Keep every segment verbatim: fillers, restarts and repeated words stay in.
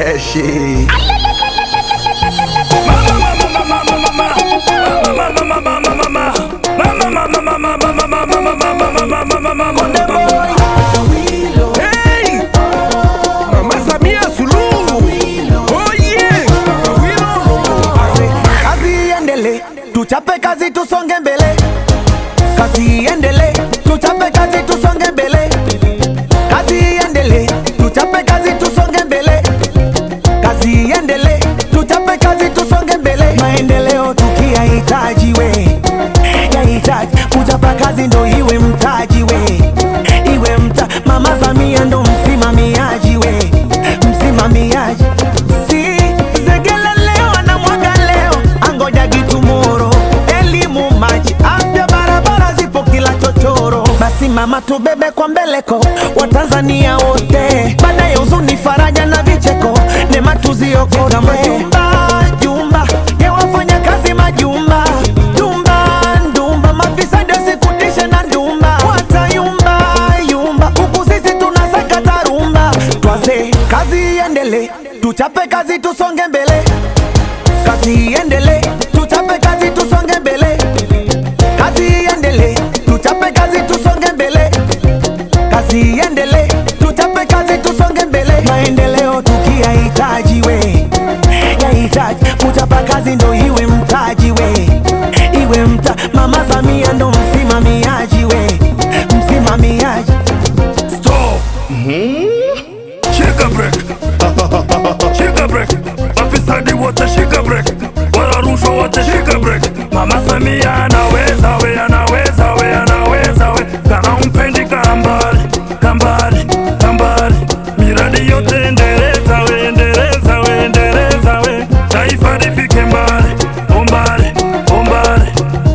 that shit. Hey, Mama Samia Suluhu. Oh yeah. Kazi iendele, tuchape kazi tusonge mbele. Kazi iendele, tuchape kazi tusonge mbele. Kazi iendele, tuchape kazi tusonge mbele. Kazi iendele, tuchape kazi tusonge mbele. Maendeleo tukiyahitaji we, yahitaji kuchapa kazi ndo iwe mtaji we, iwe mta. Mama Samia ndo msimamiaji we, msimamiaji. Si zegele leo na mwaga leo, angoja gitumoro. Elimu, maji, afya, barabara zipo kila chochoro. Basi mama tubebe kwa mbeleko Watanzania wote, baadaye huzuni, faraja na vicheko, neema tuziokote. Majumba, jumba ya wafanya kazi, majumba, jumba, ndumba, mafisadi wasikutishe na ndumba, watayumba, yumba, huku sisi tunasaka tarumba. Twaze kazi iendele, tuchape kazi tusonge mbele. Kazi iendele, tuchape kazi tusonge mbele. Kazi iendele, tuchape kazi tusonge mbele. Kazi iendele, tuchape kazi tusonge mbele. Maendeleo tukiyahitaji we, yahitaji kuchapa kazi ndo iwe mtaji we, iwe mta. Mama Samia ndo msimamiaji we, msimamiaji. Stop. Mm-hmm. Shika break. Shika break. Mafisadi wote shika break. Wala rushwa wote shika break. Mama Samia anaweza we, anaweza we, anaweza we. Kana umpendi kambali, kambali, kambali. Miradi yote endeleza we, endeleza we, endeleza we. Taifa lifike mbali, mbali, mbali.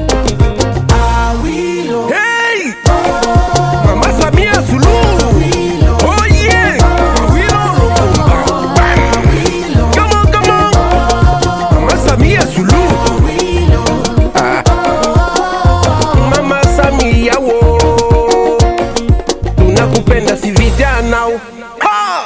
Hey! Mama Samia Suluhu. Oh yeah! Come on, come on! Mama Samia Suluhu. Ah. Mama Samia wo, tunakupenda si vijana. Ha!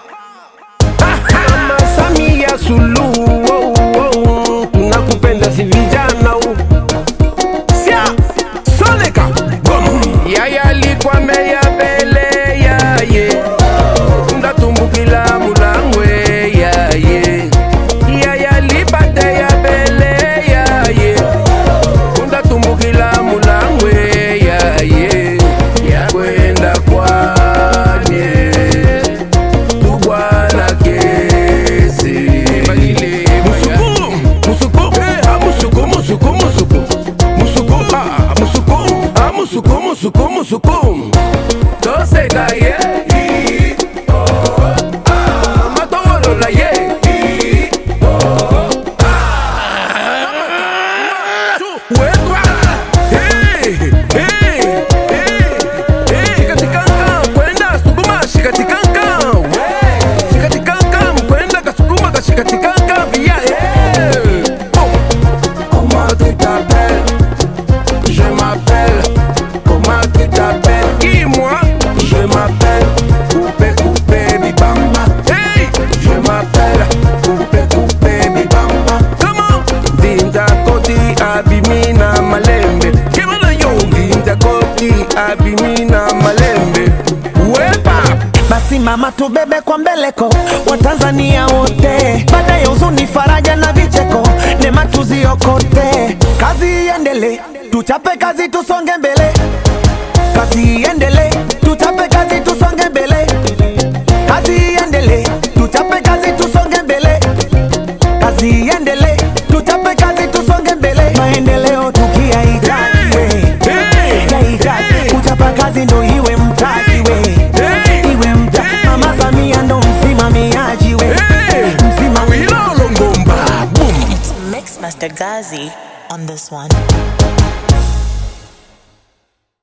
Mama Samia Suluhu, oh, oh, tunakupenda si vijana. Sia, soleka, boom. Yaya alikuwa meya bele ya ye, ndatumbukila mulangwe ya ye. Yaya alipate ya bele ya ye, ndatumbukila mulangwe ya ye. Ya kwenda kwanye tubwana kesi. Musuku, musuku, ah musuku, musuku, musuku. Musuku, ah musuku, ah musuku, musuku, musuku. Tose da ye, oh ah matoro la ye, oh ah. Wetwa, hey, hey, hey, hey. Shikatikanga, kwenda sukuma, shikatikanga, hey. Shikatikanga, kwenda kasukuma, kashikatikanga, via, hey. Oh. Comment tu t'appelles? Je m'appelle. Comment tu t'appelles? Qui moi? Je m'appelle Coupé Coupé Bibamba. Hey! Je m'appelle Coupé Coupé Bibamba. Comment? Dinda Koti Abimina Malembe. Kemana yo? Dinda Koti Abimina Malembe. Wepa! Basi mama tubebe kwa mbeleko Watanzania wote, baadaye huzuni, faraja na vicheko, neema tuziokote. Kazi iendele, tuchape kazi tusonge mbele. Kazi iendele, tuchape kazi tusonge mbele. Kazi iendele, tuchape kazi tusonge mbele. Kazi iendele, tuchape kazi tusonge mbele. Maendeleo tukiyahitaji we, yahitaji kuchapa kazi ndo iwe mtaji we, iwe mta. Mama Samia ndo msimamiaji we, msimamiaji. Mix Master Gazi on this one.